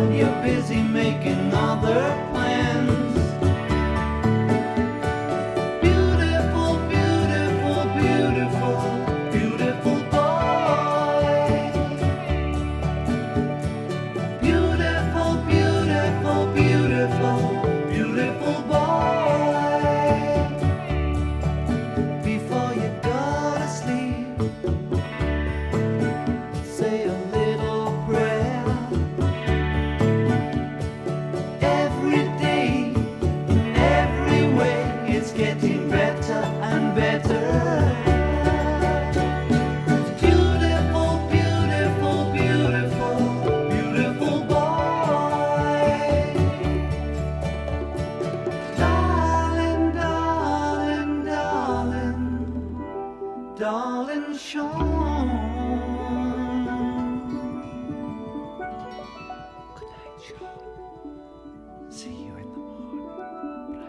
while you're busy making other plans. Beautiful, beautiful, beautiful, beautiful boy. Beautiful, beautiful, beautiful, beautiful boy. Before you go to sleep, say a little prayer. Every day, in every way, it's getting better and better. Beautiful, beautiful, beautiful, beautiful boy. Darling, darling, darling, darling Sean. Good night, Sean. See you in the morning.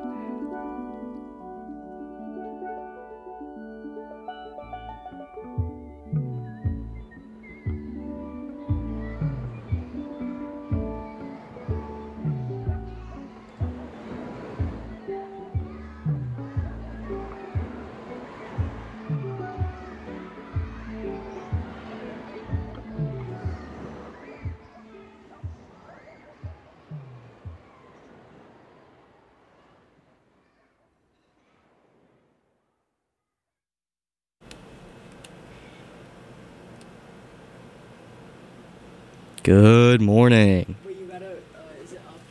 Good morning. Wait, you gotta, is it up?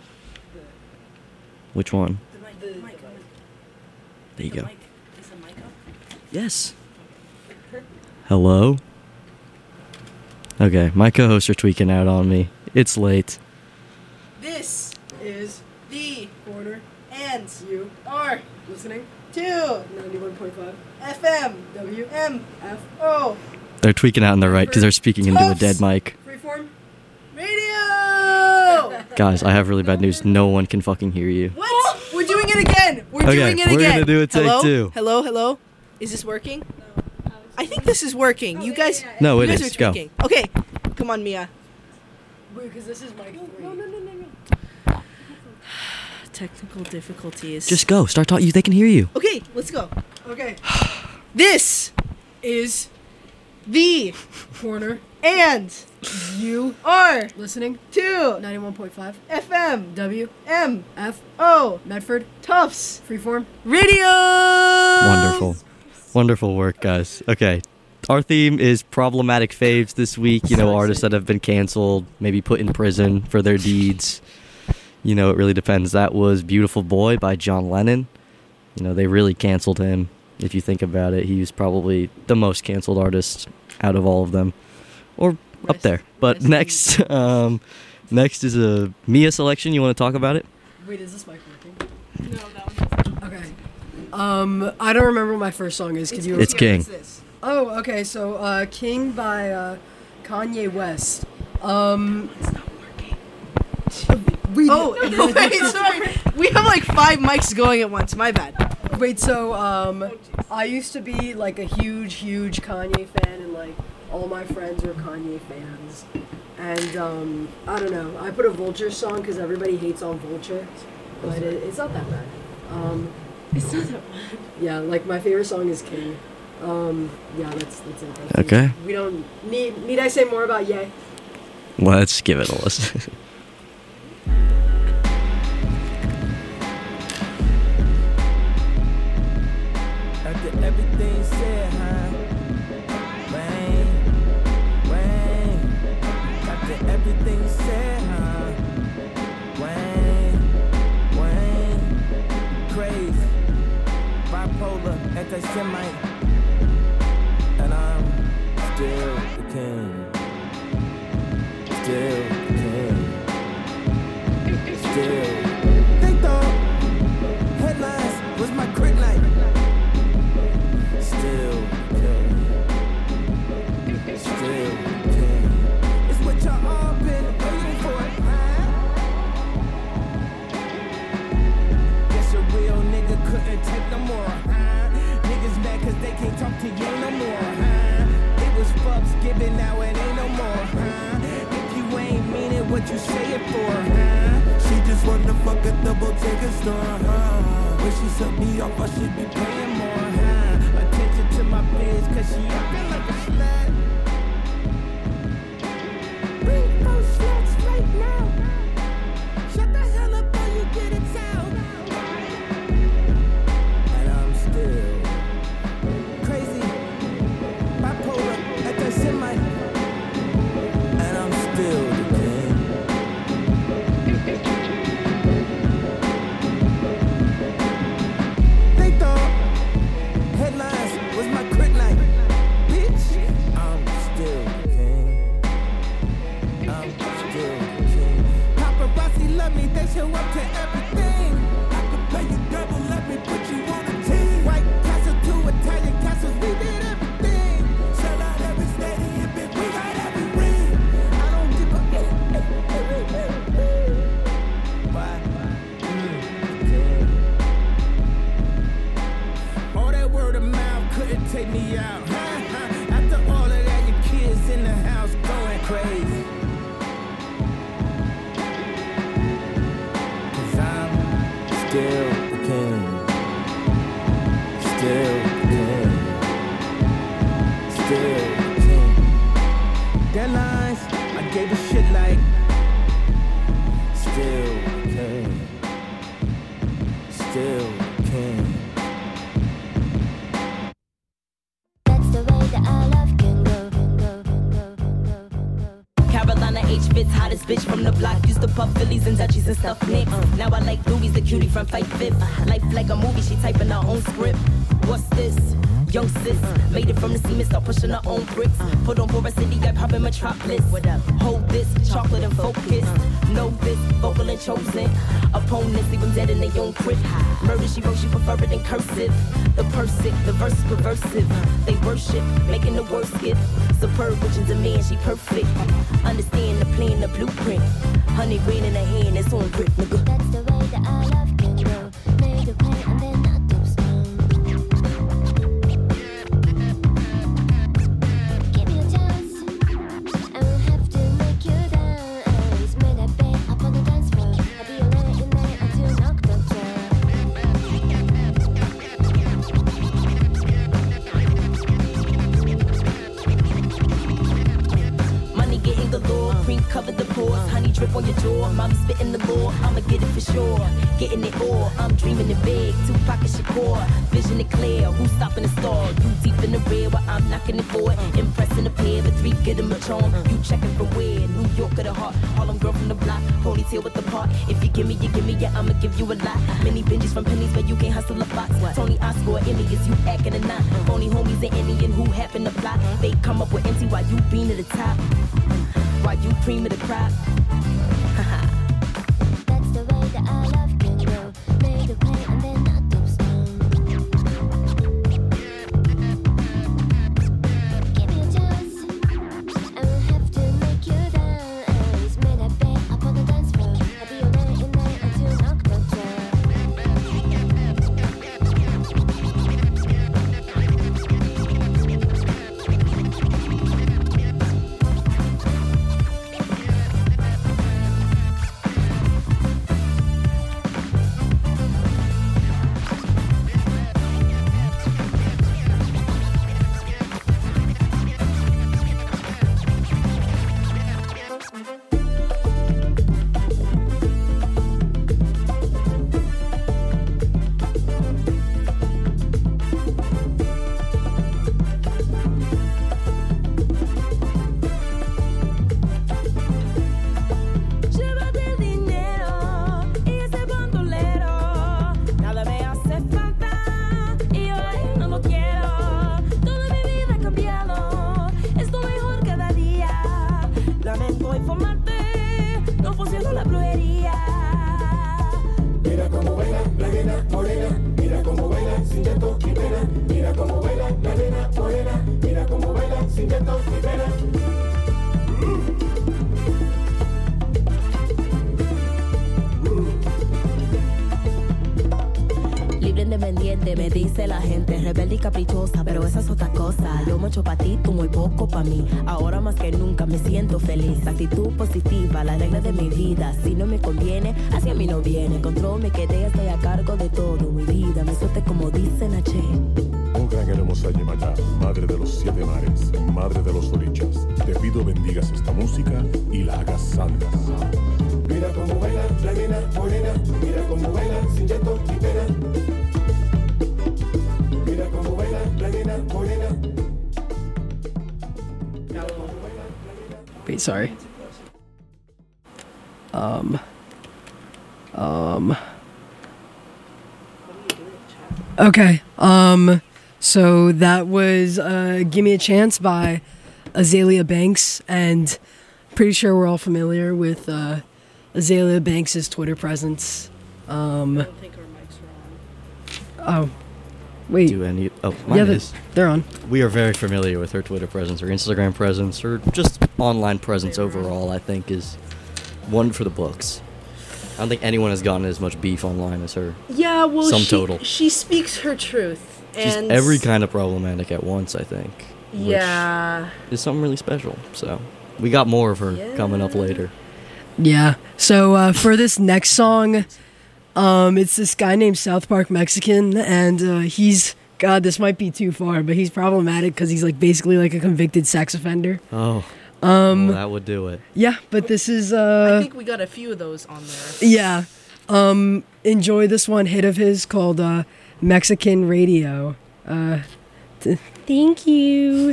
Which one? The mic. There you go. Mic. Is the mic up? Yes. Hello? Okay, my co-hosts are tweaking out on me. It's late. This is the corner, and you are listening to 91.5 FM WMFO. They're tweaking out on the right because they're speaking into a dead mic. Freeform Radio! Guys, I have really bad news. No one can fucking hear you. What? We're doing it again! We're Okay, doing it we're again! gonna do a take Hello? two. Hello? Hello? Is this working? I think this is working. You guys, No, you it guys is. are Go. tweaking. Okay, come on, Mia. Wait, because this is mic 3. No. Technical difficulties. Just go. Start talking. They can hear you. Okay, let's go. Okay. This is the corner, and you are listening to 91.5 FM WMFO Medford Tufts Freeform Radio. Wonderful. Wonderful work, guys. Okay. Our theme is problematic faves this week. You know, artists that have been canceled, maybe put in prison for their deeds. You know, it really depends. That was Beautiful Boy by John Lennon. You know, they really canceled him. If you think about it, he was probably the most canceled artist out of all of them. Or up there. But next is a Mia selection. You want to talk about it? Wait, is this mic working? No, that one. Okay. I don't remember what my first song is. It's King. Oh, okay. So, King by Kanye West. It's not working. Wait, sorry. We have like 5 mics going at once. My bad. Wait, so I used to be like a huge Kanye fan, and like all my friends were Kanye fans. And I don't know. I put a Vulture song because everybody hates on Vulture, but it's not that bad. It's not that bad. Yeah, like my favorite song is King. Yeah, that's it. Okay. We don't need I say more about Ye? Let's give it a listen. After everything said, Wayne. After everything said, Wayne. Crazy, bipolar, anti-Semite, and I'm still the king. Still the king. Still. They thought headlines was my kryptonite. Still king. Still king. It's what y'all all been waiting for. Guess a real nigga couldn't take no more. Niggas mad cause they can't talk to you no more. It was fucks given, now it ain't no more. If you ain't mean it, what you liquor store, When she suck me off, I should be paying more, Attention to my biz, cause she acting like a slut. Bring 4 sluts right now. Shut the hell up or you get it out. And I'm still crazy, bipolar at the semi. And I'm still the king. They thought headlines was my kryptonite. Bitch, I'm still the king. I'm still the king. Paparazzi love me, they show up to everything. I could pay you double, let me put you on a team. White Castle to Italian castles, we did everything. Sell out every stadium, bitch, we got every ring. I don't give a why? All that word of mouth couldn't take me out. After all of that, your kids in the house going crazy. Cause I'm still the king. Still the king. Still the king. Deadlines, I gave a shit like still the king. Still the king. That's the way that our love can go. Carolina H. Fitz, hottest bitch from the block. Used to puff Phillies and Dutchies and stuff Nicks. Now I like Louis, the cutie from Fight Fifth. Life like a movie, she typing her own script. What's this? Young sis, made it from the cement, start pushing her own bricks. Put on for a city, I pop in Metropolis. What up? Hold this, chocolate and focused. Know this, vocal and chosen. Opponents leave them dead in their own crib. Murder she wrote, she prefer it in cursive. The persic, the verse is perversive. They worship, making the worst gift. Superb, which is a man, she perfect. Understand the plan, the blueprint. 100 grand in her hand, it's on grip, nigga. That's the way that our love can go. Made a play and then I took stone. Give me a chance, I will have to make you dance. Made a bed up on the dance floor. I'll be alone in there until knock the door. Money getting galore, cream covered the pores, honey drip on your jaw. Mommy spitting the law, I'ma get it for sure. Getting it all, I'm dreaming it big. Tupac and Shakur, vision it clear. Who's stopping the stall? You deep in the rear while I'm knocking it forward. Impressing the pair, but 3 get him a charm. You checking for where? New York of the heart, Harlem girl from the block. Ponytail with the part. If you give me, yeah, I'ma give you a lot. Many binges from pennies, but you can't hustle a box. Tony Oscar, Emmy, is you acting or not? Phony homies and Indian who happen to plot. They come up with empty while you being at the top. While you cream of the crop. That's the way that our love can go. Made a play and then I took stone. Give me a chance, I will have to make you dance. Made a bed up on the dance floor. I'll be alone in there until knock the door. Libre independiente, me dice la gente. Rebelde y caprichosa, pero esa es otra cosa. Yo mucho pa' ti, tú muy poco pa' mí. Ahora más que nunca me siento feliz. Actitud positiva, la regla de mi vida. Si no me conviene, hacia mí no viene. Control, me quedé, estoy a cargo de todo. Mi vida, me suelte como dicen H. Oh gran hermosa Yemayá, madre de los 7 mares, madre de los orichas, te pido bendigas esta música y la hagas santa. Mira cómo baila la nena morena, mira cómo baila sin llanto ni pena. Mira cómo baila la nena morena. Wait, sorry. Okay. So that was "Give Me a Chance" by Azalea Banks, and pretty sure we're all familiar with Azalea Banks' Twitter presence. I don't think our mics are on. Oh, wait. Do any? Oh, mine Yeah, is. they're on. We are very familiar with her Twitter presence, her Instagram presence, or just online presence overall. I think is one for the books. I don't think anyone has gotten as much beef online as her. Yeah, well, Sum total. she speaks her truth. She's And every kind of problematic at once, I think. which Yeah. is something really special. So we got more of her coming up later. Yeah. So for this next song, it's this guy named South Park Mexican, and he's God. This might be too far, but he's problematic because he's like basically like a convicted sex offender. Oh. Well, that would do it. Yeah, but this is I think we got a few of those on there. yeah. Enjoy this one hit of his called Mexican Radio. Thank you.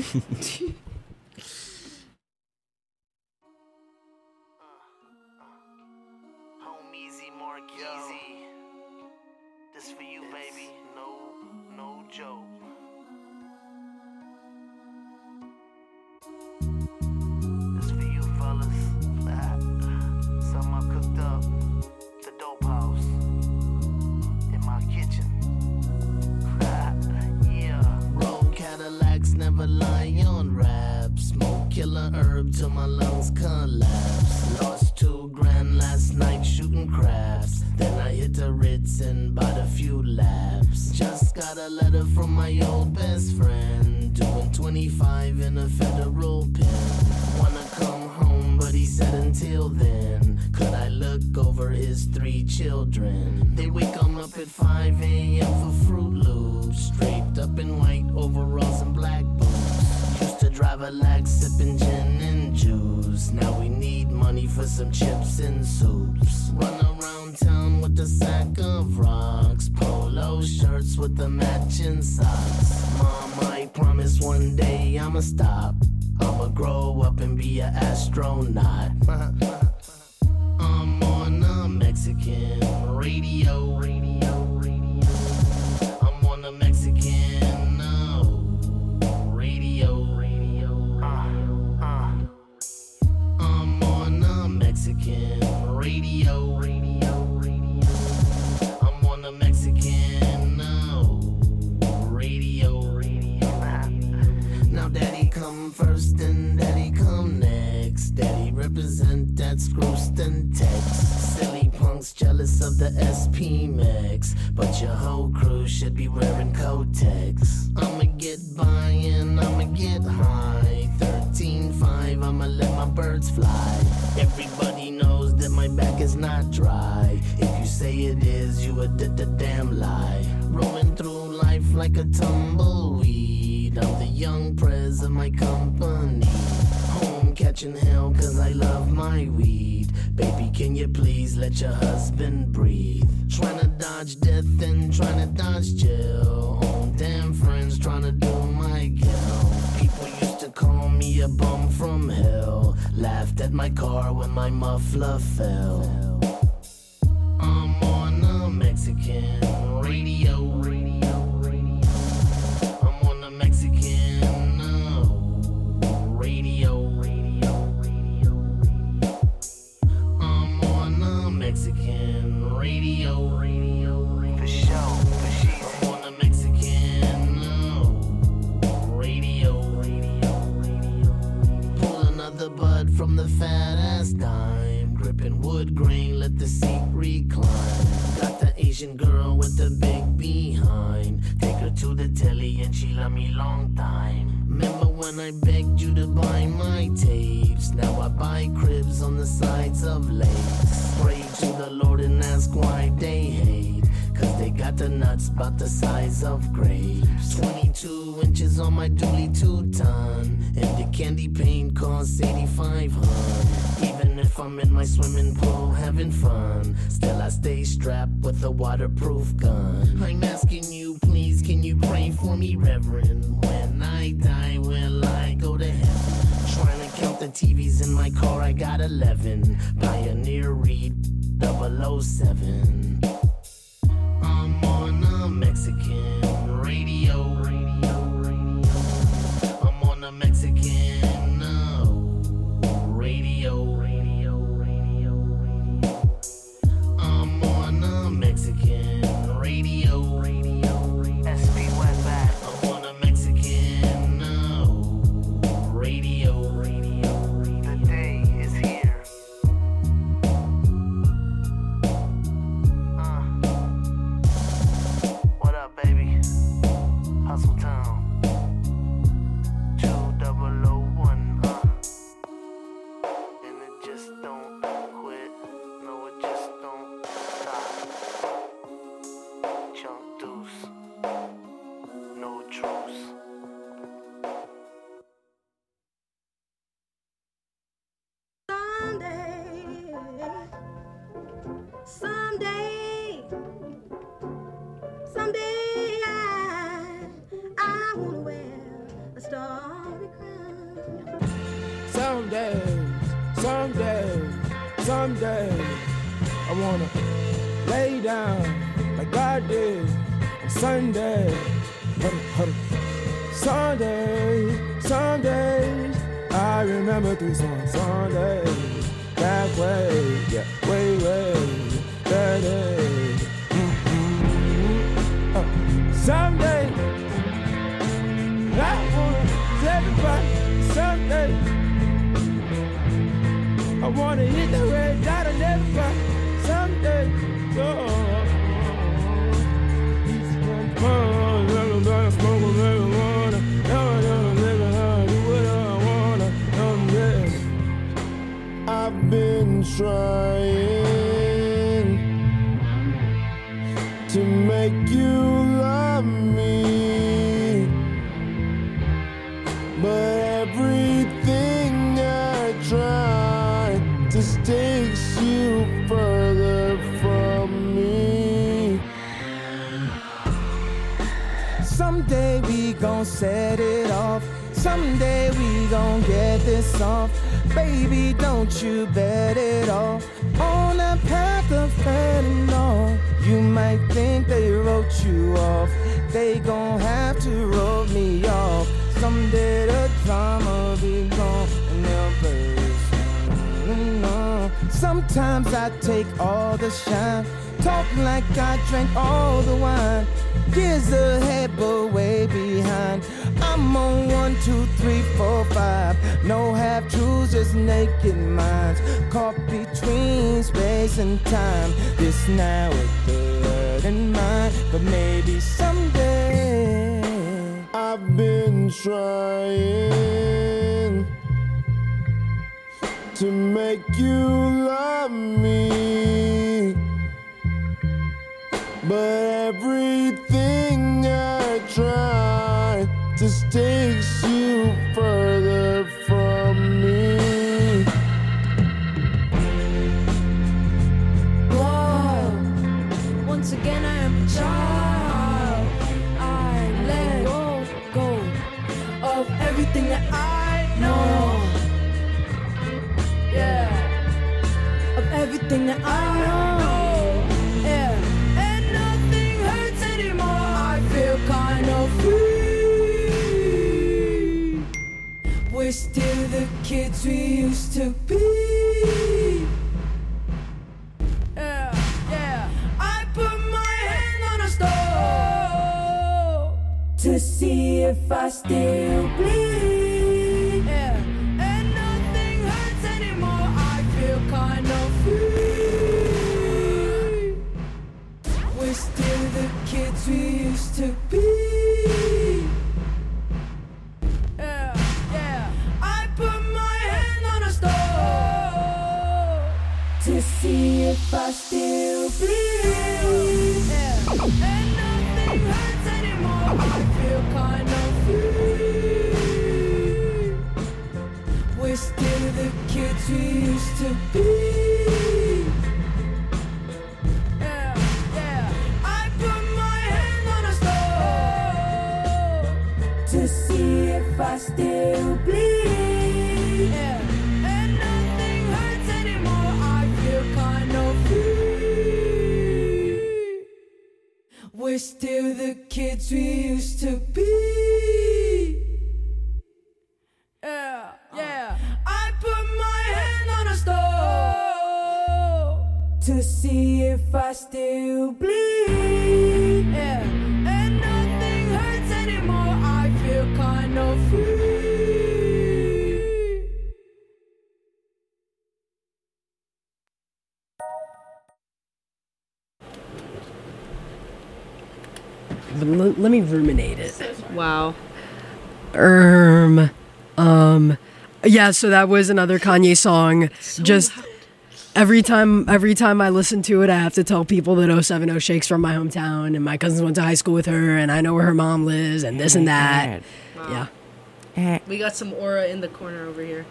This for you, baby. No joke. This for you, fellas. Something I cooked up. The dope house. In my kitchen. Yeah. Roll Cadillacs, never lie on rap. Smoke killer herb till my lungs collapse. Lost $2,000 last night shooting craps. Then I hit the Ritz and bought a few laps. Just got a letter from my old best friend, doing 25 in a federal pen. Wanna come home, but he said until then, could I look over his 3 children? They wake him up at 5 a.m. for Fruit Loops, draped up in white overalls and black boots. Used to drive a lag sipping gin and juice. Now we need money for some chips and soups. Run around town with a sack of rocks, polo shirts with the matching socks. Mom, I promise one day I'ma stop. I'ma grow up and be an astronaut. I'm on a Mexican radio. I'm on a Mexican radio. I'm on a Mexican radio. I'm on a Mexican radio. Now daddy come first and daddy come next. Daddy represent that Scrooston text. Silly punks jealous of the SP Max, but your whole crew should be wearing Kotex. I'ma get by and I'ma get high. 13.5, I'ma let my birds fly. Everybody knows that my back is not dry. If you say it is, you a damn lie. Rolling through life like a tumbleweed. I'm the young prez of my company. Home catching hell cause I love my weed. Baby, can you please let your husband breathe? Tryna dodge death and tryna dodge jail. Own damn friends tryna do my gal. People used to call me a bum from hell. Laughed at my car when my muffler fell. I'm on a Mexican radio. I'm on a Mexican radio. I'm on a Mexican radio. For sure, I'm on a Mexican radio. Pull another bud from the fat ass dime, gripping wood grain she love me long time. Remember when I begged you to buy my tapes? Now I buy cribs on the sides of lakes. Pray to the Lord and ask why they hate. Cause they got the nuts about the size of grapes. 22 inches on my dually 2-ton. And the candy paint costs 8,500. Even if I'm in my swimming pool having fun, still I stay strapped with a waterproof gun. I'm asking you, please, can you pray for me, Reverend? When I die, will I go to heaven? Trying to count the TVs in my car, I got 11. Pioneer Reed 007. I'm on a Mexican radio. I'm on a Mexican radio. I'm on a Mexican radio. SP Westback. I'm on a Mexican radio. The day is here. What up, baby? Hustle Town. 2001, and it just don't quit. No, it just don't stop. Chunk deuce. No truce. Someday I wanna wear a starry crown. Someday, I wanna lay down like God did on Sunday. Sundays, I remember 3 songs. Sundays, that way, yeah, way, that day. Someday, I wanna tell everybody, someday, I wanna hit the red dot and everybody, someday, I've been trying to make you love me, but everything I try just takes you further from me. Someday we gon' set it off. Someday we gon' get this off. Baby, don't you bet it all on that path of fentanyl. You might think they wrote you off. They gon' have to wrote me off. Someday the drama be gone and they'll play this song. Sometimes I take all the shine, talk like I drank all the wine. Years ahead, but way behind. I'm on 1, 2, 3, 4, 5. No half truths, just naked minds. Caught between space and time. This now with the word in mind, but maybe someday. I've been trying to make you love me, but everything I try just takes you further from me. Whoa, once again I am a child. I let go of everything that I know. Yeah, of everything that I know. Yeah, and nothing hurts anymore. I feel kind of free. We're still the kids we used to be. Yeah. I put my hand on a stove to see if I still bleed. Yeah, and nothing hurts anymore. I feel kind of free. We're still the kids we used to be. to see if I still bleed. Yeah. And nothing hurts anymore. I feel kind of free. We're still the kids we used to be. Yeah, yeah. I put my hand on a stove to see if I still bleed. Yeah. And nothing hurts anymore. I feel kind of free. Let me ruminate it. Wow. Yeah, so that was another Kanye song. Just every time I listen to it, I have to tell people that 070 Shake's from my hometown, and my cousins went to high school with her, and I know where her mom lives, and this and that. Wow. Yeah. We got some aura in the corner over here.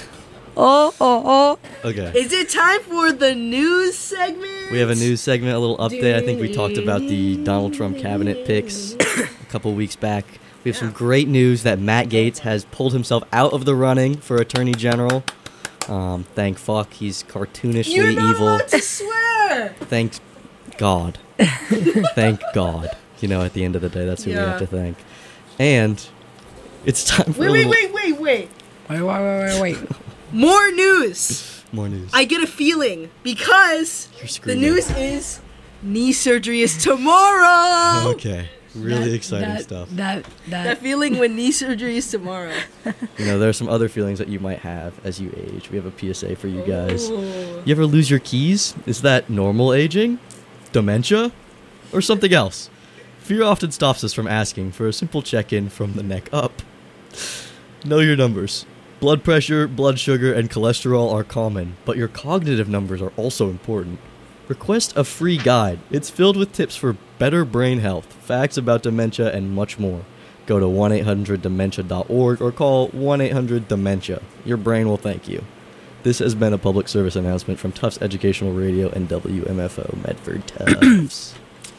Oh. Okay. Is it time for the news segment? We have a news segment, a little update. I think we talked about the Donald Trump cabinet picks a couple weeks back. We have some great news that Matt Gaetz has pulled himself out of the running for Attorney General. Thank fuck. He's cartoonishly You're not evil. allowed to swear. Thank God. Thank God. You know, at the end of the day, that's who we have to thank. And it's time for Wait. Wait. More news. More news. I get a feeling because You're the screaming. news is knee surgery is tomorrow. Okay. Really exciting stuff. That feeling when knee surgery is tomorrow. You know, there are some other feelings that you might have as you age. We have a PSA for you guys. Ooh. You ever lose your keys? Is that normal aging? Dementia? Or something else? Fear often stops us from asking for a simple check-in from the neck up. Know your numbers. Blood pressure, blood sugar, and cholesterol are common, but your cognitive numbers are also important. Request a free guide. It's filled with tips for better brain health, facts about dementia, and much more. Go to 1-800-DEMENTIA.org or call 1-800-DEMENTIA. Your brain will thank you. This has been a public service announcement from Tufts Educational Radio and WMFO Medford Tufts.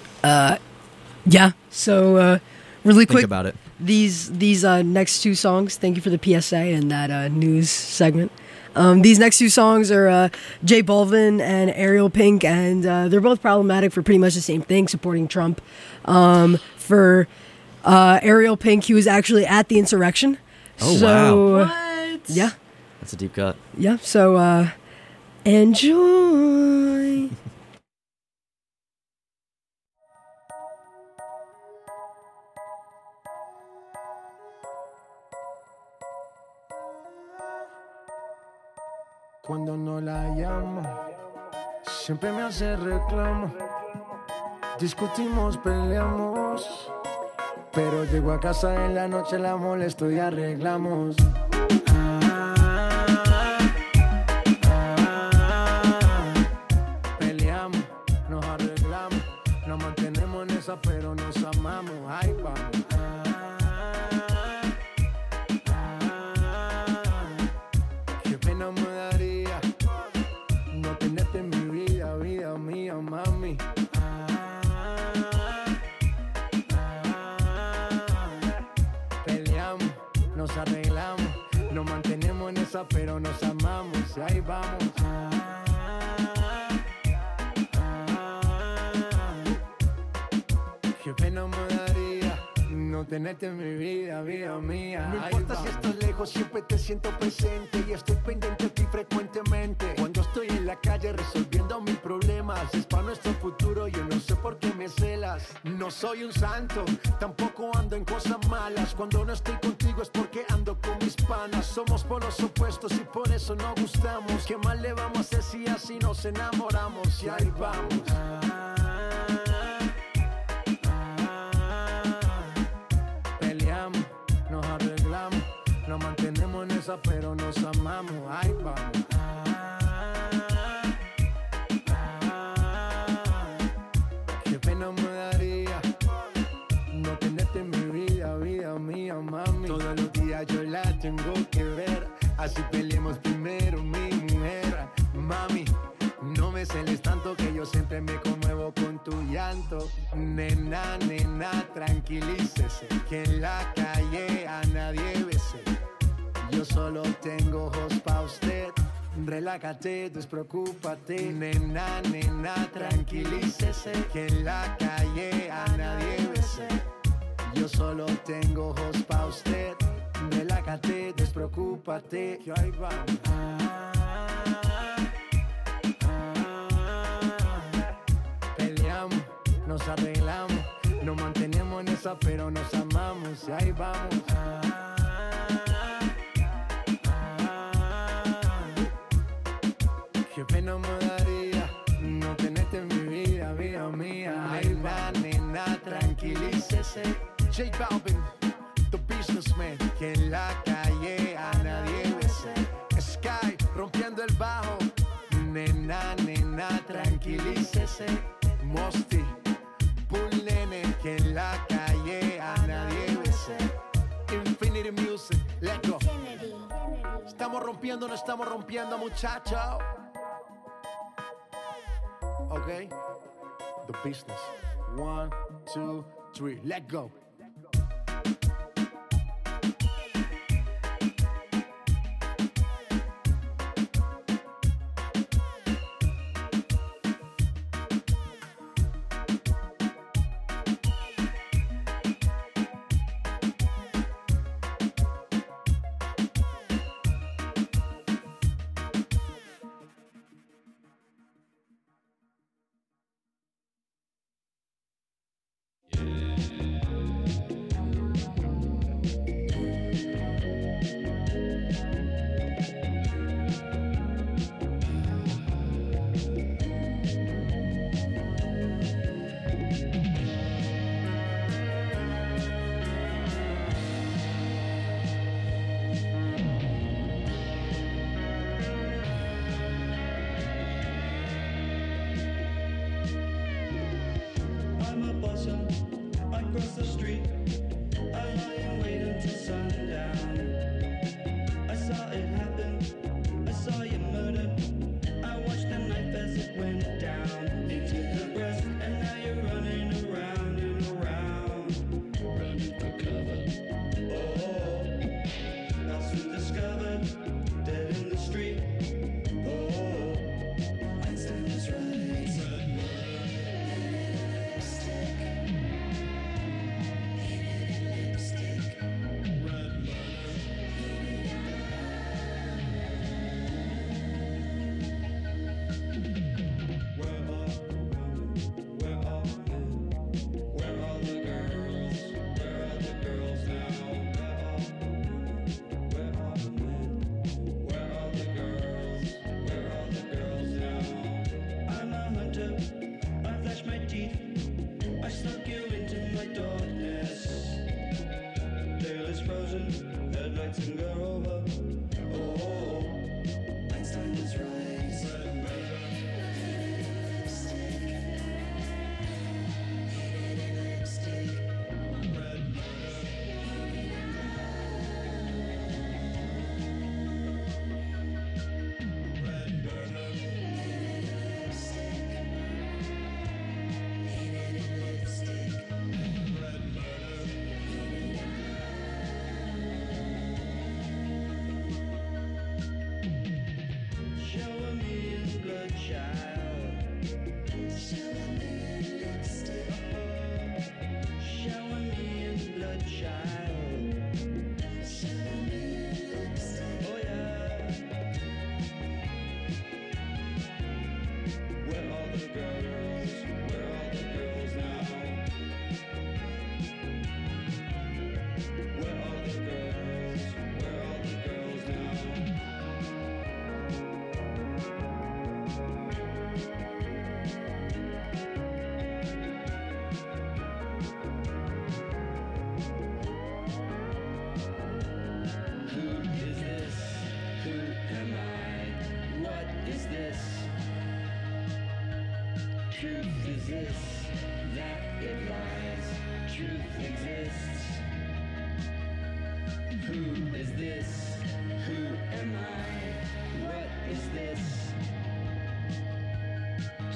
Yeah, so really quick. Think about it. These next two songs, thank you for the PSA and that news segment. These next two songs are J Balvin and Ariel Pink, and they're both problematic for pretty much the same thing, supporting Trump. For Ariel Pink, he was actually at the insurrection. Oh, so, wow. What? Yeah. That's a deep cut. Yeah, so enjoy. Cuando no la llamo, siempre me hace reclamo. Discutimos, peleamos, pero llego a casa en la noche, la molesto y arreglamos. Peleamos, nos arreglamos, nos mantenemos en esa, pero nos amamos. Ahí vamos. Qué pena me daría no tenerte en mi vida, vida mía, mami. Peleamos, nos arreglamos, nos mantenemos en esa, pero nos amamos. Y ahí vamos. Qué pena me daría no tenerte en mi vida, vida mía. No importa si estás lejos, siempre te siento presente y estoy pendiente de ti frecuentemente. Cuando estoy en la calle resolviendo mis problemas, es para nuestro futuro, yo no sé por qué me celas. No soy un santo, tampoco ando en cosas malas. Cuando no estoy contigo es porque ando con mis panas. Somos polos opuestos y por eso no gustamos. ¿Qué más le vamos a hacer si así nos enamoramos? Y ahí vamos. Nos arreglamos, nos mantenemos en esa, pero nos amamos. Ahí vamos. Qué pena me daría no tenerte en mi vida, vida mía, mami. Todos los días yo la tengo que ver, así peleemos primero, mi mujer. Mami, no me celes tanto que yo siempre me conmuevo con con tu llanto. Nena, nena, tranquilícese, que en la calle a nadie bese. Yo solo tengo ojos pa' usted. Relájate, despreocúpate. Nena, nena, tranquilícese, que en la calle a nadie bese. Yo solo tengo ojos pa' usted. Relájate, despreocúpate, que ahí vamos. Peleamos, nos arreglamos, nos mantenemos en esa, pero nos amamos y ahí vamos. Qué pena me daría no tenerte en mi vida, vida mía. Ahí va, nena, tranquilícese. J Balvin, the businessman, que en la calle a nadie bese. Sky, rompiendo el bajo. Nena, nena, tranquilícese. Mosty, Bull Nene, que en la calle a nadie bese. Infinity Music, let's go. Estamos rompiendo, no estamos rompiendo, muchachos. Okay, the business. 1, 2, 3, let go.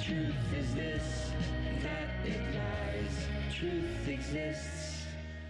Truth is this, that it lies. Truth exists.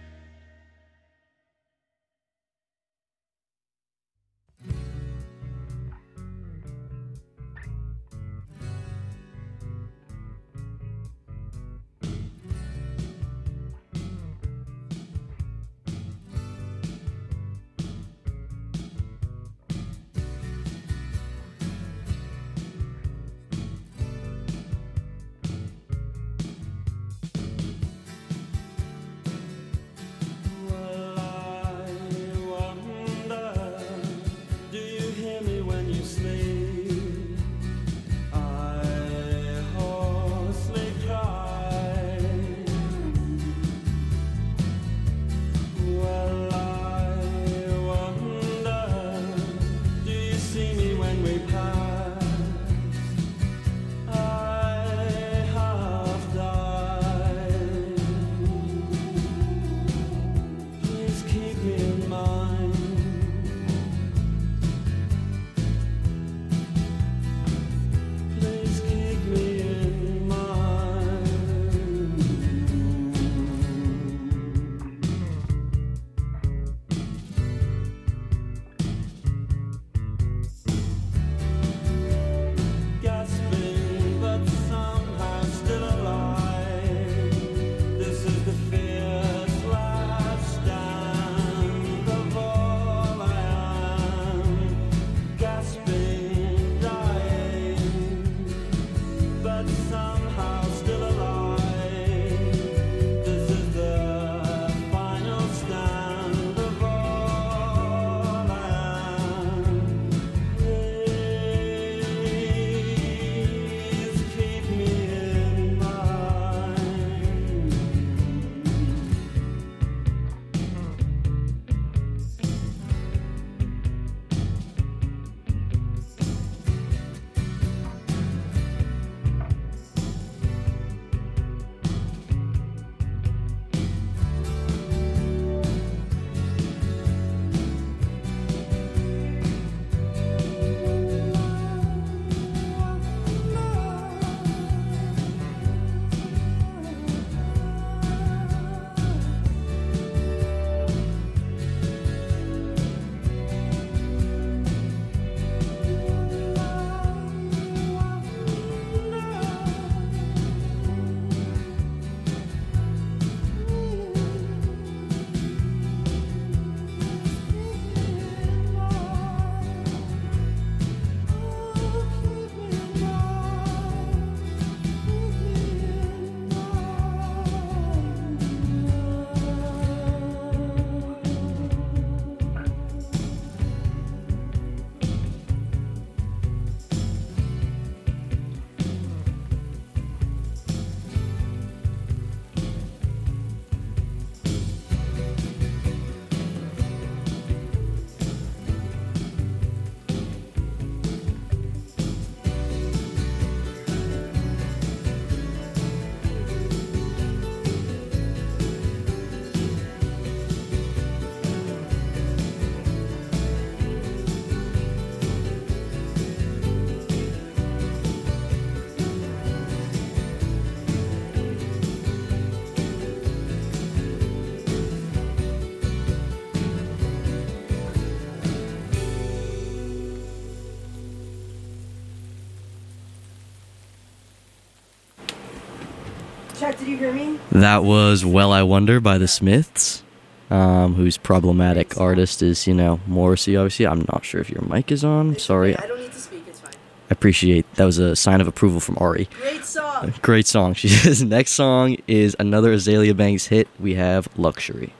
Chuck, did you hear me? That was Well I Wonder by the Smiths, whose problematic artist is, Morrissey, obviously. I'm not sure if your mic is on. Sorry. I don't need to speak, it's fine. I appreciate that. Was a sign of approval from Ari. Great song. Great song. She says next song is another Azalea Banks hit. We have Luxury.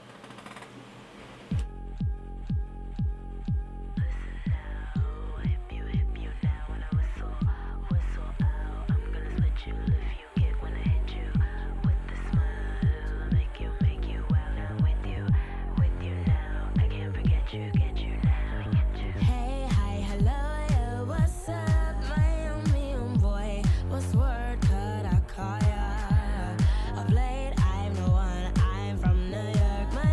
Of late, I'm the one, I'm from New York,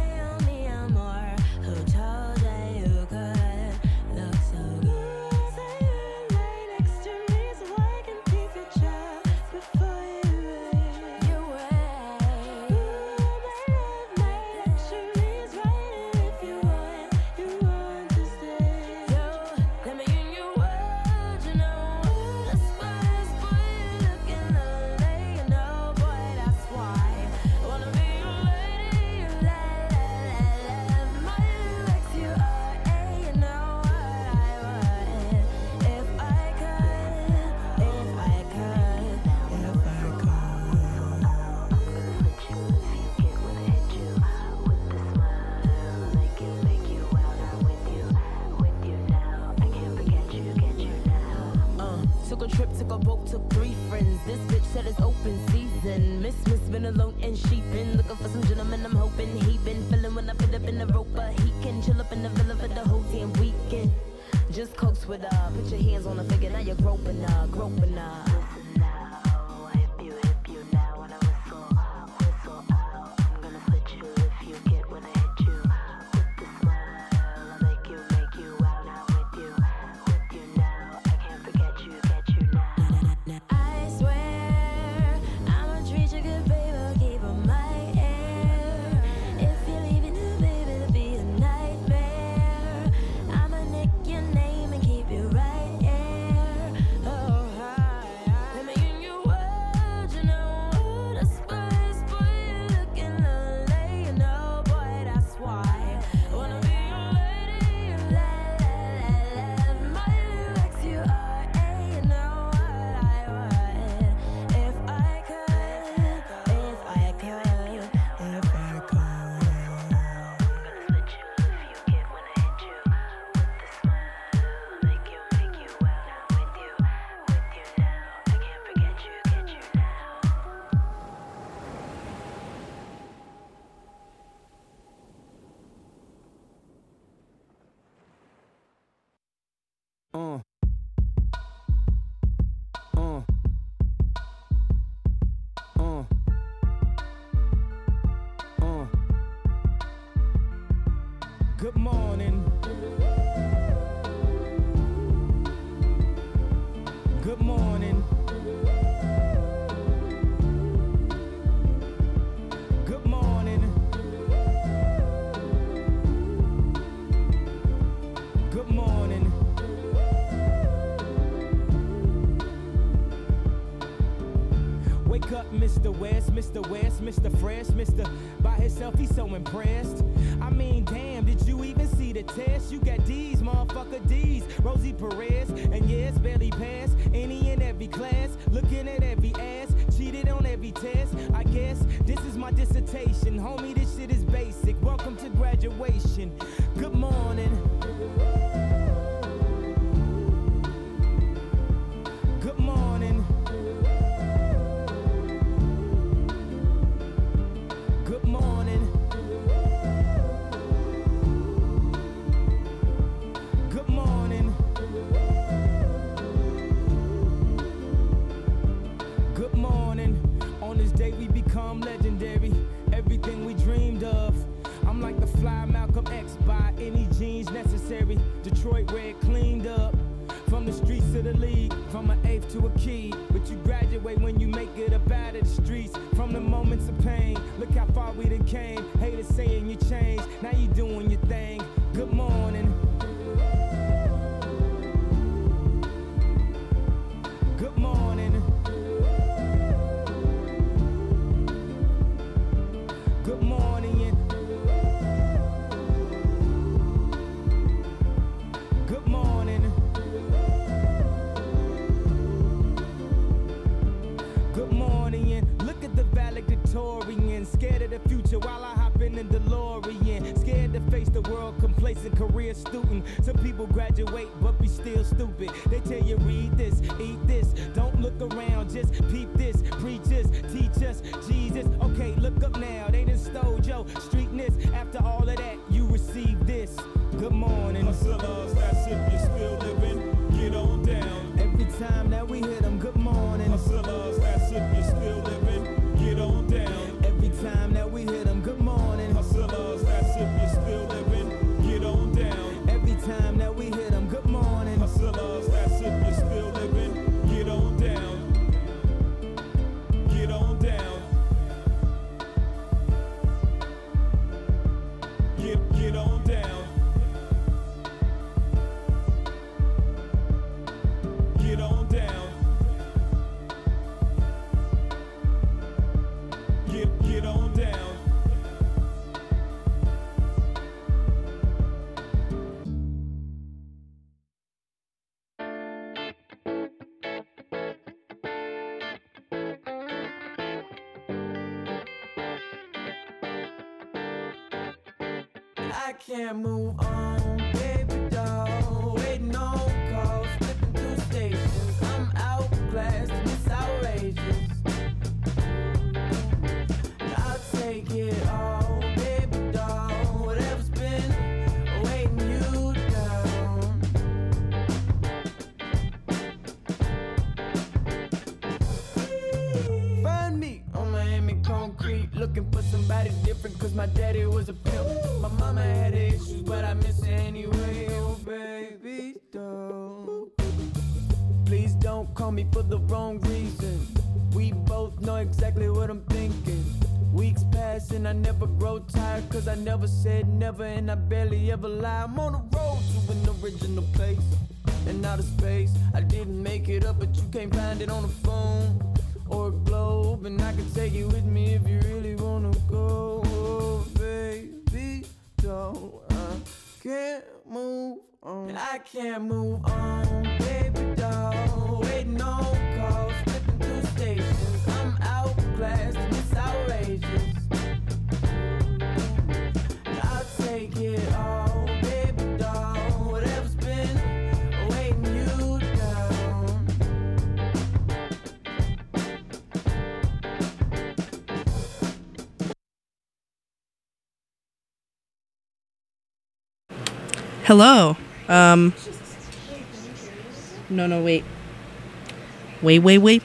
put your hands on her figure, now you're groping her, groping her. Good morning. Good morning. Good morning. Good morning. Wake up, Mr. West, Mr. West, Mr. Fresh, Mr. By himself, he's so impressed. I mean, damn, did you even see the test? You got D's, motherfucker D's. Rosie Perez, and yeah, it's barely passed. Any and every class, looking at every ass, cheated on every test. I guess this is my dissertation. Homie, this shit is basic. Welcome to graduation. Good morning. Good morning. Good morning. Good morning. Good morning. On this day we become legendary. Everything we dreamed of. I'm like the fly Malcolm X by any jeans necessary. Detroit red cleaned up. From the streets to the league, from an eighth to a key. But you graduate when you make it up out of the streets. From the moments of pain, look how far we done came. Haters saying you changed, now you doing your thing. Good morning. Good morning. Good morning. Good morning. Good morning. Look at the valedictorian, scared of the future while I hop in the DeLorean. Scared to face the world, complacent career student. Some people graduate but be still stupid. They tell you read this, eat this, don't look around, just peep this. Preach us, teach us, Jesus. Okay, look up now, they done stole your streetness. After all of that, you receive this. Good morning. Hustlers, that's if you're still living, get on down. Every time that we hit them, good morning. Hustlers, that's if you're still living, get on down. Every time that we hit them, good morning. Hustlers, that's if you're still living, get on down. Every time that we hit them, good morning. Hustlers, that's if you're still living, get on down. Get on down. Get on down. Get on down. Get on down. I can't move on, baby doll. Waiting on calls, flipping through stations. I'm outclassed and it's outrageous. I'll take it all, baby doll. Whatever's been weighing you down. different cause my daddy was a pimp. My mama had issues, but I miss her anyway. Oh, baby, don't. Please don't call me for the wrong reason. We both know exactly what I'm thinking. Weeks pass and I never grow tired, cause I never said never and I barely ever lie. I'm on the road to an original place and out of space. I didn't make it up, but you can't find it on the phone or a globe, and I can take you with me if you really wanna go. Oh, baby, don't. I can't move on. I can't move on, baby, don't. Waiting on calls, flipping through stations. I'm outclassed and it's outrageous. I'll take it all, baby, doll. Whatever's been weighing you down. Hello. No, wait. Wait.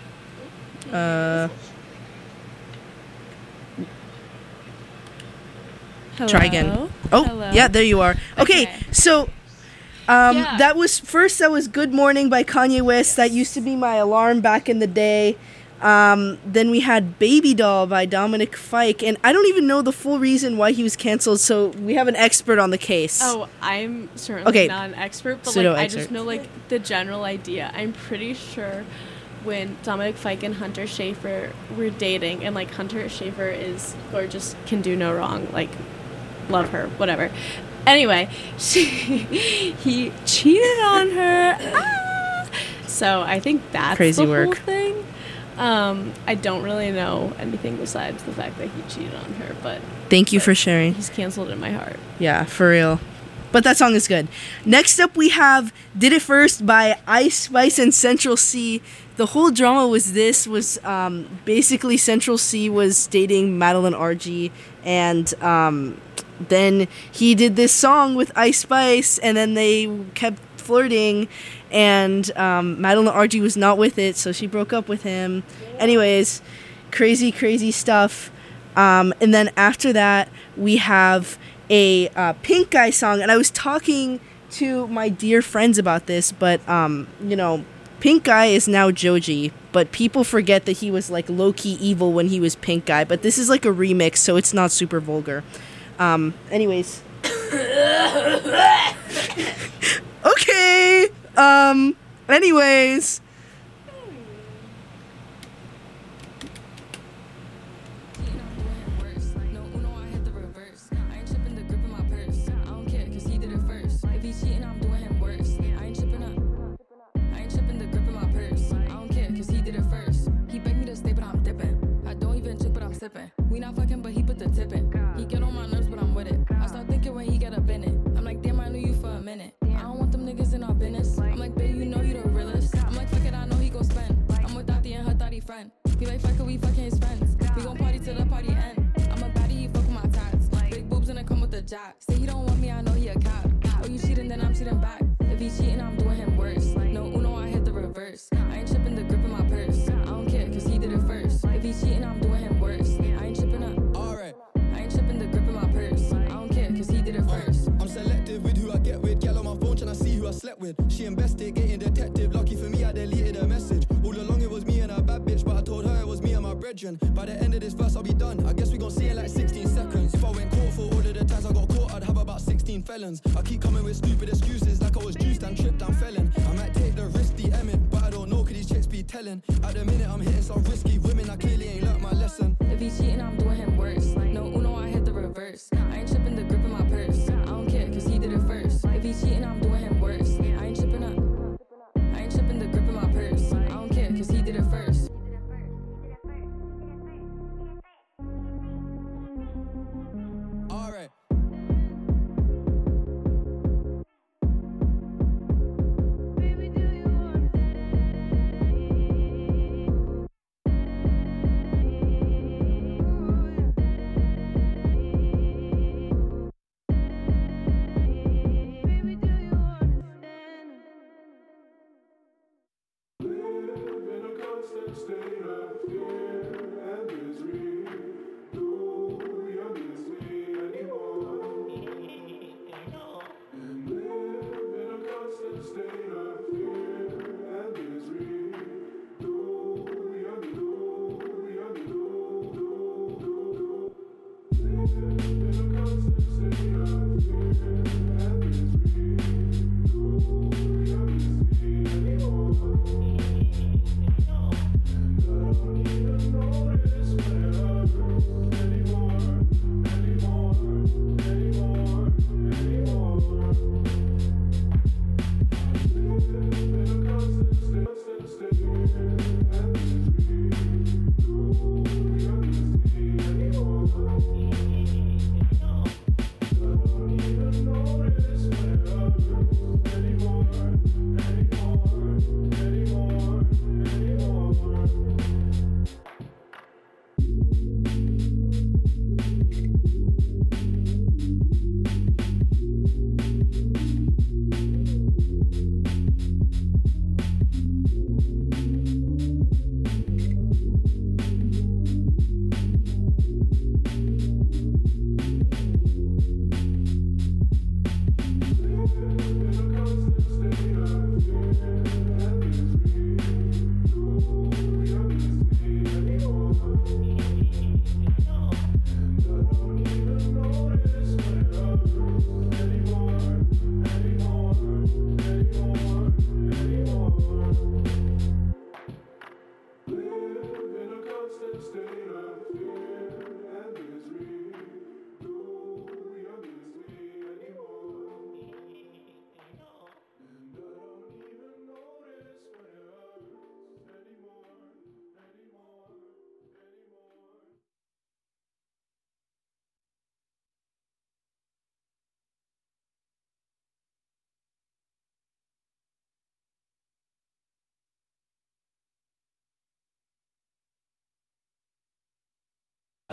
Try again. Oh, Hello. yeah, there you are. Okay. So, that was Good Morning by Kanye West. That used to be my alarm back in the day. Then we had Baby Doll by Dominic Fike, and I don't even know the full reason why he was canceled, so we have an expert on the case. Oh, I'm certainly not an expert, but I just know the general idea. I'm pretty sure when Dominic Fike and Hunter Schafer were dating, and Hunter Schafer is gorgeous, can do no wrong, love her, whatever. Anyway, he cheated on her. So I think that's crazy the work. whole thing. I don't really know anything besides the fact that he cheated on her, but thank you for sharing. He's canceled in my heart. Yeah, for real. But that song is good. Next up, we have Did It First by Ice Spice and Central C. The whole drama was basically Central C was dating Madeline RG, and then he did this song with Ice Spice, and then they kept flirting, and Madeline RG was not with it, so she broke up with him. Anyways, crazy stuff. And then after that, we have a Pink Guy song, and I was talking to my dear friends about this, but Pink Guy is now Joji, but people forget that he was low-key evil when he was Pink Guy, but this is a remix, so it's not super vulgar. Anyways. Okay. Anyways. We not fucking, but he put the tip in. He get on my nerves, but I'm with it. I start thinking when he get up in it. I'm like, damn, I knew you for a minute. I don't want them niggas in our business. I'm like, babe, you know you the realest. I'm like, fuck it, I know he gon' spend. I'm with Dottie and her thotty friend. He like, fuck it, we fucking his friends. We gon' party till the party end. I'm a baddie, he fuck with my tats. Big boobs and I come with the jack. Say he don't want me, I know he a cap. Oh, you cheating, then I'm cheating back. If he cheating, I'm doing him worse. No Uno, I hit the reverse. I ain't tripping the grip in my purse. I don't care, cause he did it first. If he cheating, I'm doing him worse. I ain't tripping up. Alright. I ain't tripping the grip in my purse. I don't care, cause he did it first. I'm selective with who I get with. Gal on my phone tryna see who I slept with. She investigating detective. Lucky for me, I deleted her message. All along it was me and a bad bitch, but I told her it was me and my brethren. By the end of this verse, I'll be done. I guess we gon' see it 16 seconds. If I went court for all of the times I got caught, I'd have about 16 felons. I keep coming with stupid excuses like I was juiced and tripped and felon. I might take the risk, DMing, but I don't know, could these chicks be telling? At the minute, I'm hitting some risky women. I clearly ain't learnt my lesson. If he cheating, I'm doing him worse. No Uno, I hit the reverse. I ain't tripping the grip in my purse. I don't care, cause he did it first. If he cheating, I'm doing him worse. I ain't tripping up. I ain't tripping the grip in my purse. I don't care, cause he did it first. Alright.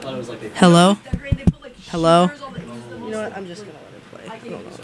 thought it was like Hello? Hello? You know what? I'm just gonna let it play. I don't know.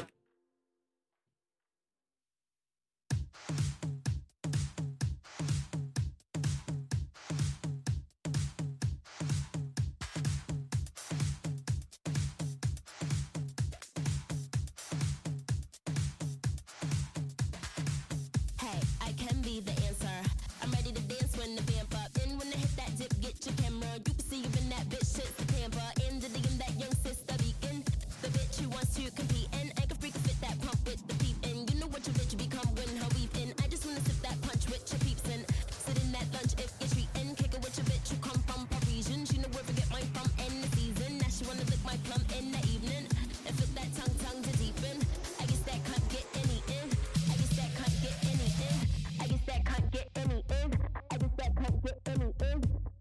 Hey, I can be the answer. I'm ready to dance when the vamp up. And when I hit that dip, get your camera. You can see you in that bitch, shit's the Tampa. In the DM, that young sister beacon. The bitch who wants to compete. And I can freak fit that pump with the peep. And you know what your bitch become when her weave in. I just wanna sip that punch with your peeps. And sit in that lunch if you're treating. Kick it with your bitch who come from Parisian. She know where to get mine from in the season. Now she wanna lick my plum in the evening. And flip that tongue to deepen. I guess that can't get any in. I guess that can't get any in. I guess that can't get any in. I guess that can't get any in.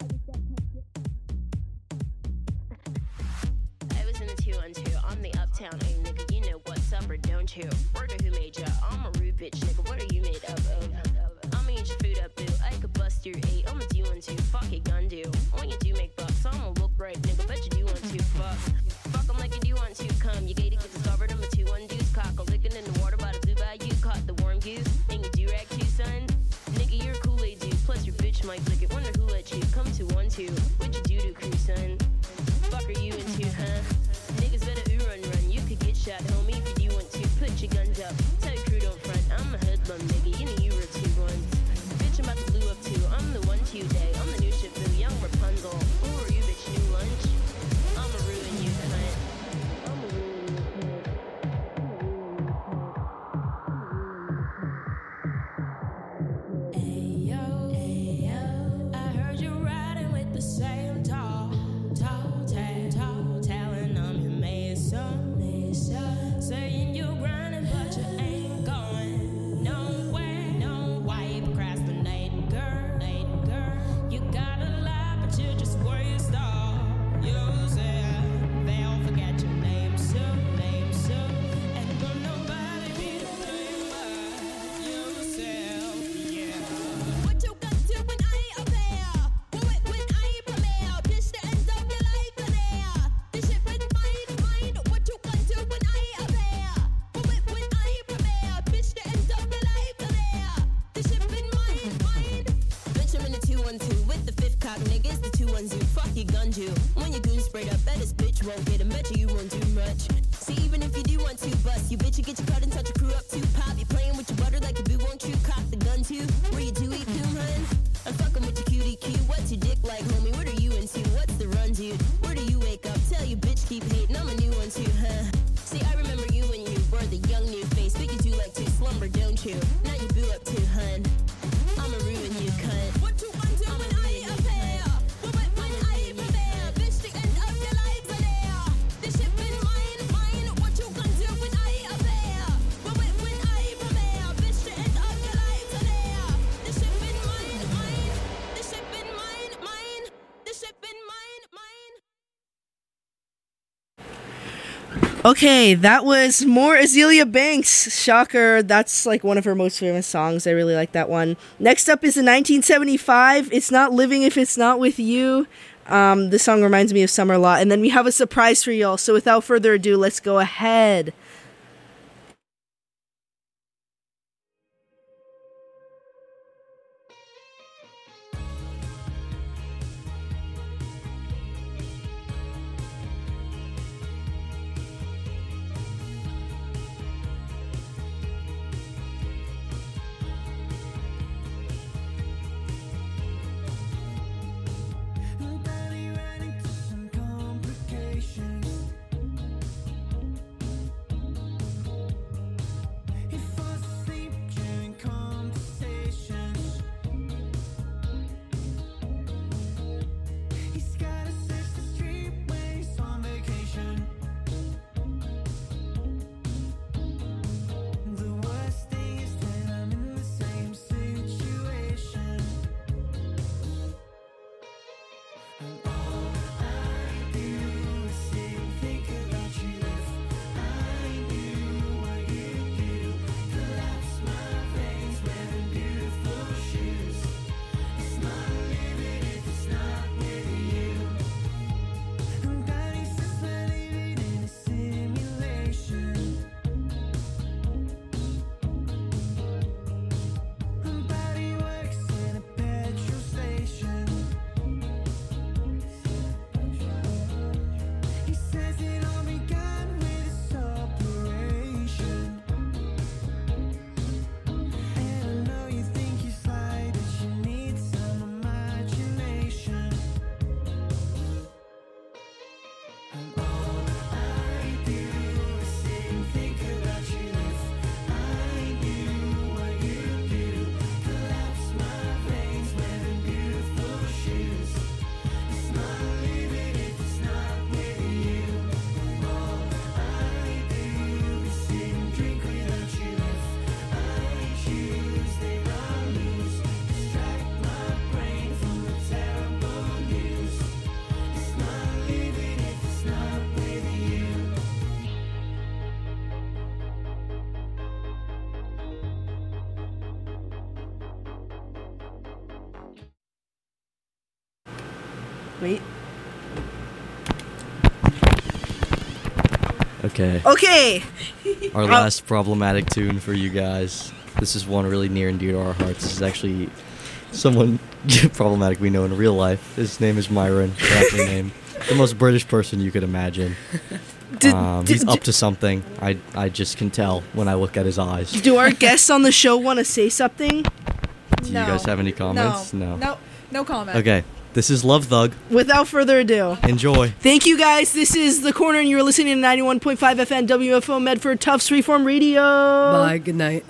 I was in the 212 on the uptown, hey nigga, you know what's up or don't you? Word of who made ya? I'm a rude bitch, nigga, what are you made up of? I'ma eat your food up, boo. I could bust your 8, I'ma do 1, 2, fuck it, gun do. When you do make bucks, I'ma look right, nigga, bet you do 1, 2, fuck. Fuck 'em like you do 1, 2, come. You gated, get discovered, I'm a 2, 1, deuce, cock. A licking in the water by the blue bayou, caught the warm goose. And you do rag too, son. Nigga, you're a Kool-Aid dude, plus your bitch might lick it. Wonder who let you come to 1, 2. What you do to crew, son? Fuck are you into, huh? Niggas better run. You could get shot, homie, if you do want to. Put your guns up. Tell your crew don't front. I'm a hoodlum, nigga. You know you were 2 ones. Bitch, I'm about to blue up too. I'm the 1 2 day. I'm the new shit boo, young Rapunzel. Who are you, bitch? New lunch? I'ma ruin you, cunt. I'ma ruin you, cunt. Ayo, I heard you riding with the same tall talent. I'm your mason, saying you grinding, but you ain't going nowhere. No, why you procrastinating, girl? You got a lot, but you just waste all yourself. They'll forget your name soon, and will nobody be the same but yourself, yeah. What you gonna do when I ain't there? When I ain't premier? Bitch, the end of your life in there. This shit been mine. What you gonna do when I ain't there? When I ain't premier? Bitch, the end of your life in there. This shit been mine. Bitch, I'm in the 212 with the 5th cock, niggas. The 212, fuck your gun do. When your goon sprayed up, bet this bitch won't get him. Bet you won't do much. See, even if you do want to bust, you bitch, you get your cut and touch your crew up too. Pop, you playing with your butter like a boo, won't you cock the gun too? Where you do eat coon, hun? I'm fucking with your cutie cue. What's your dick like, homie? What are you into? What's the run, dude? Where do you wake up? Tell your bitch keep hating. I'm a new one too, huh? See, I remember you when you were the young new face. But you do like to slumber, don't you? Now you boo up too, hun. I'ma ruin you, cunt. What you gonna do when I ain't there? When I ain't there? Bitch, the end of your life in there. This shit been mine. What you gonna do when I ain't there? When I ain't there? Bitch, the end of your life in there. This shit been mine. This shit been mine. This shit been mine. Okay, that was more Azealia Banks. Shocker, that's like one of her most famous songs. I really like that one. Next up is in 1975, It's Not Living If It's Not With You. This song reminds me of summer a lot. And then we have a surprise for y'all. So without further ado, let's go ahead. Body running to some complications. Wait. Okay. Okay. Our last problematic tune for you guys. This is one really near and dear to our hearts. This is actually someone problematic we know in real life. His name is Myron. Rapper name. The most British person you could imagine. He's up to something. I just can tell when I look at his eyes. Do our guests on the show want to say something? Do you guys have any comments? No comment. Okay. This is Love Thug. Without further ado. Enjoy. Thank you guys. This is The Corner and you're listening to 91.5 FM WFO Medford Tufts Freeform Radio. Bye. Good night.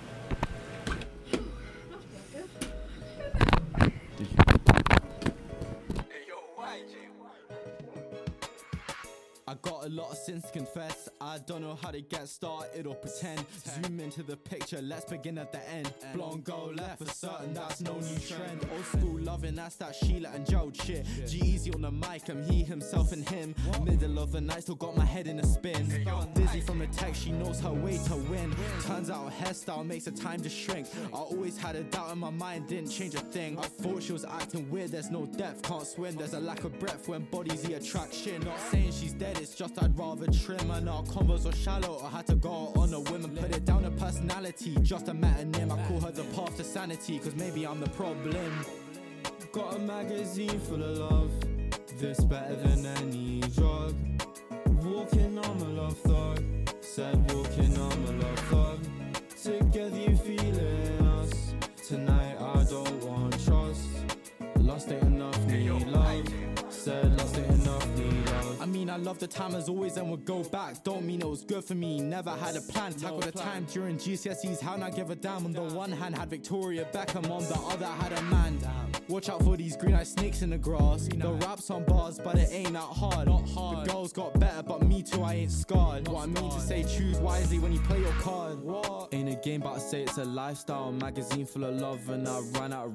I got a lot of sins to confess. I don't know how to get started or pretend. Zoom into the picture, let's begin at the end. Blonde go left for certain, that's no new trend. Old school loving, that's that Sheila and Gerald shit. G-Eazy on the mic, I'm he, himself and him. Middle of the night, still got my head in a spin. Dizzy from the text, she knows her way to win. Turns out her hairstyle makes her time to shrink. I always had a doubt in my mind, didn't change a thing. I thought she was acting weird, there's no depth, can't swim. There's a lack of breadth when body's the attraction. Not saying she's dead, it's just I'd rather trim. And our combos are shallow, I had to go on a whim and put it down to personality. Just a metonym, I call her the path to sanity, cause maybe I'm the problem. Got a magazine full of love, this better than any drug. Walking on my love thug, said walking on my love thug. Together you feeling us, tonight I don't want trust. Lost it enough, need love, said lost it enough, need love. I mean I love the time as always and would go back. Don't mean it was good for me, never had a plan. Tackled the time during GCSEs, how not give a damn. On the one hand had Victoria Beckham, on the other had a man. Watch out for these green-eyed snakes in the grass. The rap's on bars, but it ain't that hard. The girls got better, but me too, I ain't scarred. What I mean to say, choose wisely when you play your card. Ain't a game, but I say it's a lifestyle. Magazine full of love, and I ran out of